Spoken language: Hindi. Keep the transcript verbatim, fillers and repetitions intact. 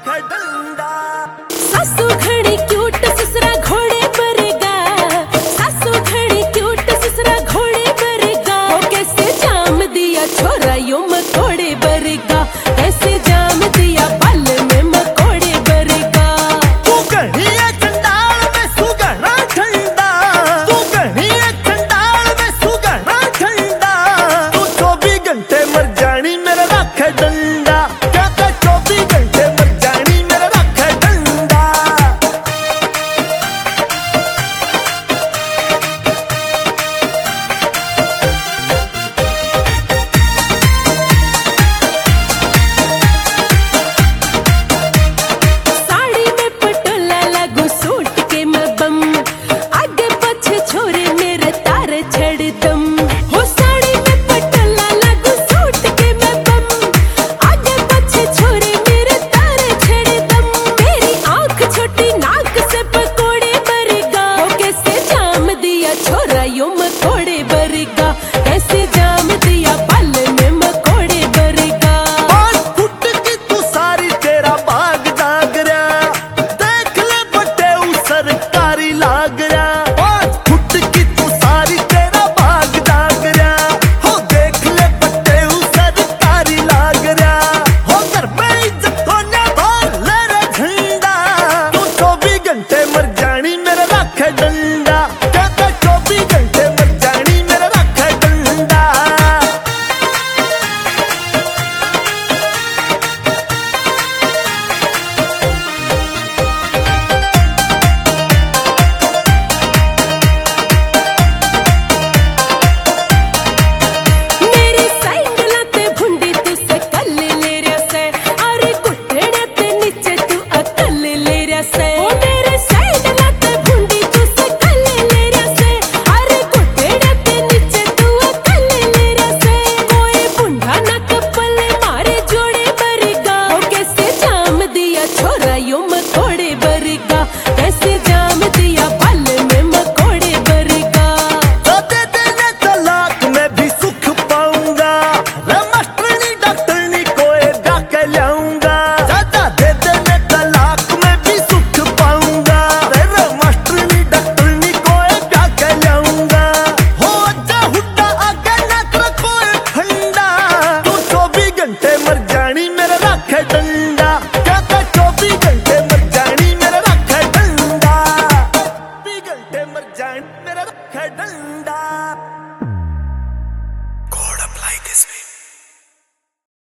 डंडा। सासू घड़ी क्यूट ससुरा घोड़े बरेगा, सासू घड़ी क्यूट ससुरा घोड़े बरेगा। वो कैसे जाम दिया छोरा यो मकोड़े बरेगा, कैसे जाम दिया बाल में मकोड़े बरेगा। तू कहीं है चंडाल में सुगना ठंडा, तू कहीं है चंडाल में सुगना ठंडा। तू चौबीस घंटे मर जानी मेरा रख डंडा, क्या क्या चौबीस घंटे मर जानी मेरा रख डंडा। साड़ी में पटोला लागू सूट के मैं बम, आगे पीछे छोरे मेरे तारे छड़ दम। हो साड़ी में पटोला लागू सूट के मैं बम, आगे पीछे छोरे मेरे तारे छड़ दम। मेरी आंख छोटी नाक से पकोड़े बरेगा, वो कैसे जाम दिया छोरा यो मकोड़े बरेगा, कैसे जाम दिया बाल में मकोड़े बरेगा। पाँच फुट की तू सारी तेरा बाग जाग रहा, देख ले बटे ऊ सरकारी लाग रहा। पाँच फुट की तू सारी तेरा बाग जाग रहा, हो देख ले बटे ऊ सरकारी लाग रहा। हो घर पे इज्जत को ना भाल ले रे झंडा, तू चौबीस घंटे मर जानी मेरा रख डंडा, क्या क्या चौबीस घंटे मर जानी मेरा रख डंडा। मेरी साइंडला ते भुंडी तू से कल ले रहा से, अरे घुटने ते नीचे तू अकल ले रहा से। ओ मेरे साइंडला ते भुंडी तू से कल ले रहा से, अरे घुटने ते नीचे तू अकल ले रहा से। कोई बुंडा ना कपले मारे जोड़े बरेगा, ओ कैसे जाम दिया छोरा यो मकोड़े बरेगा, कैसे जाम दिया बाल में मकोड़े बरेगा। दे देने तलाक में भी सुख पाऊंगा, रे मास्टरनी डॉक्टरनी कोई डाके लाऊंगा। दादा दे देने तलाक में भी सुख पाऊंगा, रे मास्टरनी डॉक्टरनी कोई डाके लाऊंगा। हो जा हुड्डा आगे ना कर कोई ठंडा, तू चौबीस घंटे मर जानी मेरा रख डंडा, क्या क्या चौबीस घंटे मर जानी मेरा रख डंडा। चौबीस घंटे मर जानी मेरा रख डंडा। God apply this way.